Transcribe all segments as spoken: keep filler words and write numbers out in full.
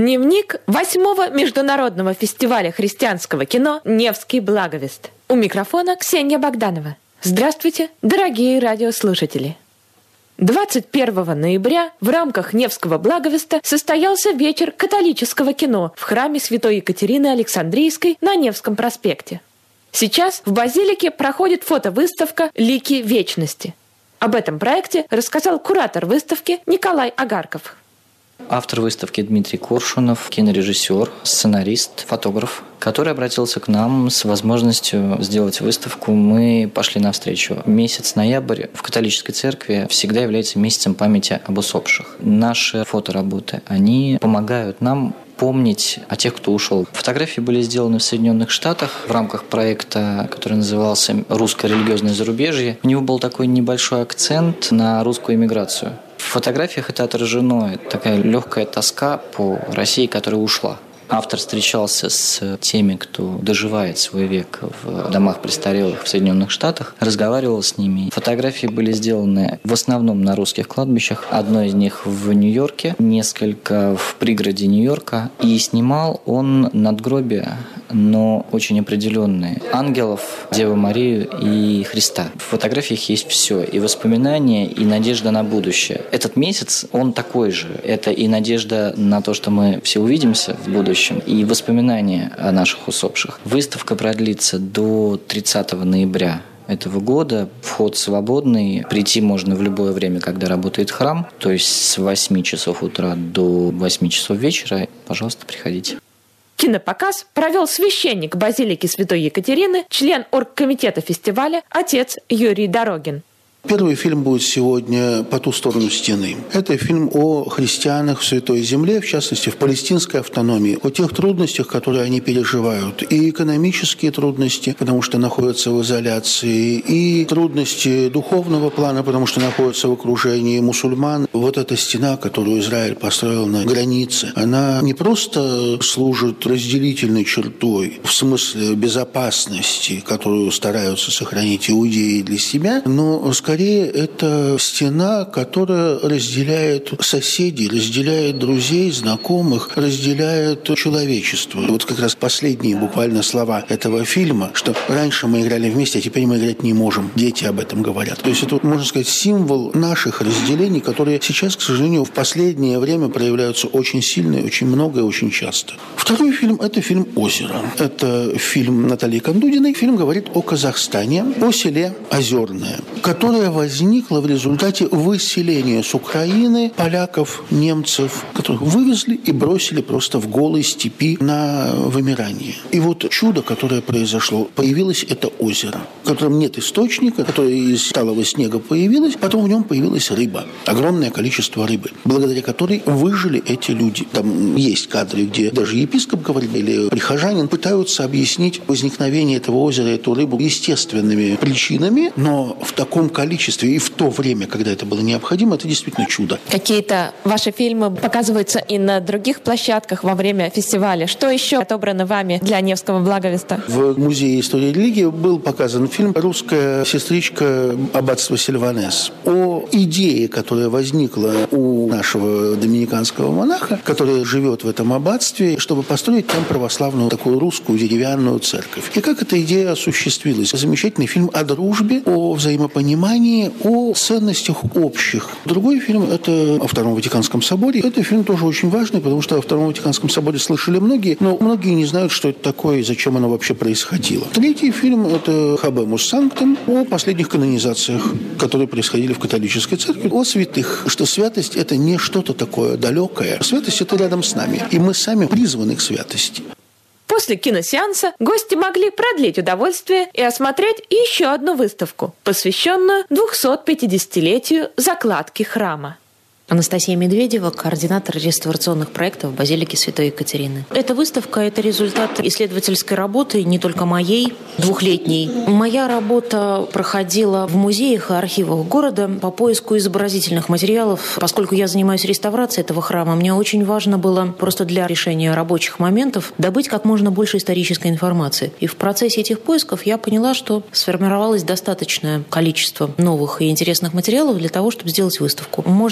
Дневник восьмого международного фестиваля христианского кино «Невский благовест». У микрофона Ксения Богданова. Здравствуйте, дорогие радиослушатели! двадцать первого ноября в рамках Невского благовеста состоялся вечер католического кино в храме Святой Екатерины Александрийской на Невском проспекте. Сейчас в базилике проходит фотовыставка «Лики вечности». Об этом проекте рассказал куратор выставки Николай Агарков. Автор выставки Дмитрий Коршунов, кинорежиссер, сценарист, фотограф, который обратился к нам с возможностью сделать выставку. Мы пошли навстречу. Месяц ноябрь в католической церкви всегда является месяцем памяти об усопших. Наши фотоработы, они помогают нам помнить о тех, кто ушел. Фотографии были сделаны в Соединенных Штатах в рамках проекта, который назывался «Русское религиозное зарубежье». У него был такой небольшой акцент на русскую эмиграцию. В фотографиях это отражено, такая легкая тоска по России, которая ушла. Автор встречался с теми, кто доживает свой век в домах престарелых в Соединенных Штатах, разговаривал с ними. Фотографии были сделаны в основном на русских кладбищах. Одно из них в Нью-Йорке, несколько в пригороде Нью-Йорка. И снимал он надгробия, но очень определенные. Ангелов, Деву Марию и Христа. В фотографиях есть все. И воспоминания, и надежда на будущее. Этот месяц, он такой же. Это и надежда на то, что мы все увидимся в будущем, и воспоминания о наших усопших. Выставка продлится до тридцатого ноября этого года. Вход свободный. Прийти можно в любое время, когда работает храм. То есть с восьми часов утра до восьми часов вечера. Пожалуйста, приходите. Кинопоказ провел священник базилики Святой Екатерины, член оргкомитета фестиваля, отец Юрий Дорогин. Первый фильм будет сегодня «По ту сторону стены». Это фильм о христианах в Святой Земле, в частности, в палестинской автономии, о тех трудностях, которые они переживают. И экономические трудности, потому что находятся в изоляции, и трудности духовного плана, потому что находятся в окружении мусульман. Вот эта стена, которую Израиль построил на границе, она не просто служит разделительной чертой в смысле безопасности, которую стараются сохранить иудеи для себя, но, скорее, Скорее, это стена, которая разделяет соседей, разделяет друзей, знакомых, разделяет человечество. Вот как раз последние буквально слова этого фильма, что раньше мы играли вместе, а теперь мы играть не можем. Дети об этом говорят. То есть это, можно сказать, символ наших разделений, которые сейчас, к сожалению, в последнее время проявляются очень сильно, очень много и очень часто. Второй фильм – это фильм «Озеро». Это фильм Натальи Кандудиной. Фильм говорит о Казахстане, о селе Озерное, которое возникла в результате выселения с Украины поляков, немцев, которых вывезли и бросили просто в голой степи на вымирание. И вот чудо, которое произошло, появилось это озеро, в котором нет источника, которое из талого снега появилось, потом в нем появилась рыба, огромное количество рыбы, благодаря которой выжили эти люди. Там есть кадры, где даже епископ говорит, или прихожанин пытаются объяснить возникновение этого озера, эту рыбу естественными причинами, но в таком количестве и в то время, когда это было необходимо, это действительно чудо. Какие-то ваши фильмы показываются и на других площадках во время фестиваля. Что еще отобрано вами для Невского благовеста? В Музее истории религии был показан фильм «Русская сестричка аббатства Сильванес» о идее, которая возникла у нашего доминиканского монаха, который живет в этом аббатстве, чтобы построить там православную такую русскую деревянную церковь. И как эта идея осуществилась? Замечательный фильм о дружбе, о взаимопонимании, о ценностях общих. Другой фильм – это о Втором Ватиканском соборе. Это фильм тоже очень важный, потому что о Втором Ватиканском соборе слышали многие, но многие не знают, что это такое и зачем оно вообще происходило. Третий фильм – это «Хабемус Санктум», о последних канонизациях, которые происходили в католической церкви, о святых, что святость – это не что-то такое далекое. Святость – это рядом с нами, и мы сами призваны к святости. После киносеанса гости могли продлить удовольствие и осмотреть еще одну выставку, посвященную двухсот-пятидесятилетию закладки храма. Анастасия Медведева, координатор реставрационных проектов в базилике Святой Екатерины. Эта выставка – это результат исследовательской работы, не только моей, двухлетней. Моя работа проходила в музеях и архивах города по поиску изобразительных материалов. Поскольку я занимаюсь реставрацией этого храма, мне очень важно было просто для решения рабочих моментов добыть как можно больше исторической информации. И в процессе этих поисков я поняла, что сформировалось достаточное количество новых и интересных материалов для того, чтобы сделать выставку. Можно видеть, что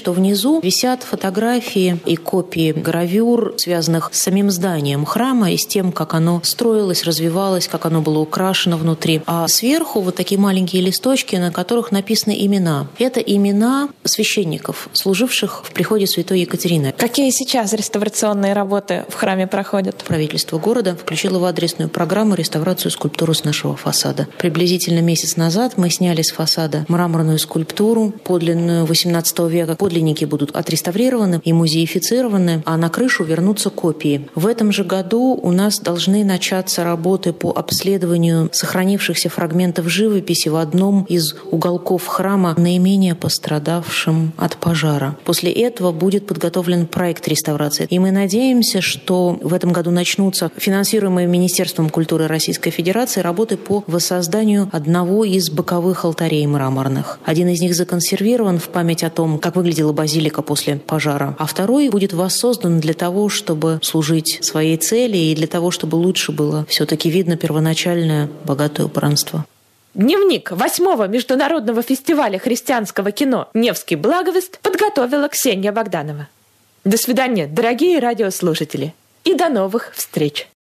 что внизу висят фотографии и копии гравюр, связанных с самим зданием храма и с тем, как оно строилось, развивалось, как оно было украшено внутри. А сверху вот такие маленькие листочки, на которых написаны имена. Это имена священников, служивших в приходе святой Екатерины. Какие сейчас реставрационные работы в храме проходят? Правительство города включило в адресную программу реставрацию скульптуры с нашего фасада. Приблизительно месяц назад мы сняли с фасада мраморную скульптуру, подлинную восемнадцатого века. Подлинники будут отреставрированы и музеифицированы, а на крышу вернутся копии. В этом же году у нас должны начаться работы по обследованию сохранившихся фрагментов живописи в одном из уголков храма, наименее пострадавшим от пожара. После этого будет подготовлен проект реставрации. И мы надеемся, что в этом году начнутся финансируемые Министерством культуры Российской Федерации работы по воссозданию одного из боковых алтарей мраморных. Один из них законсервирован в память о том, как выглядела базилика после пожара, а второй будет воссоздан для того, чтобы служить своей цели и для того, чтобы лучше было все-таки видно первоначальное богатое убранство. Дневник восьмого международного фестиваля христианского кино «Невский благовест» подготовила Ксения Богданова. До свидания, дорогие радиослушатели, и до новых встреч!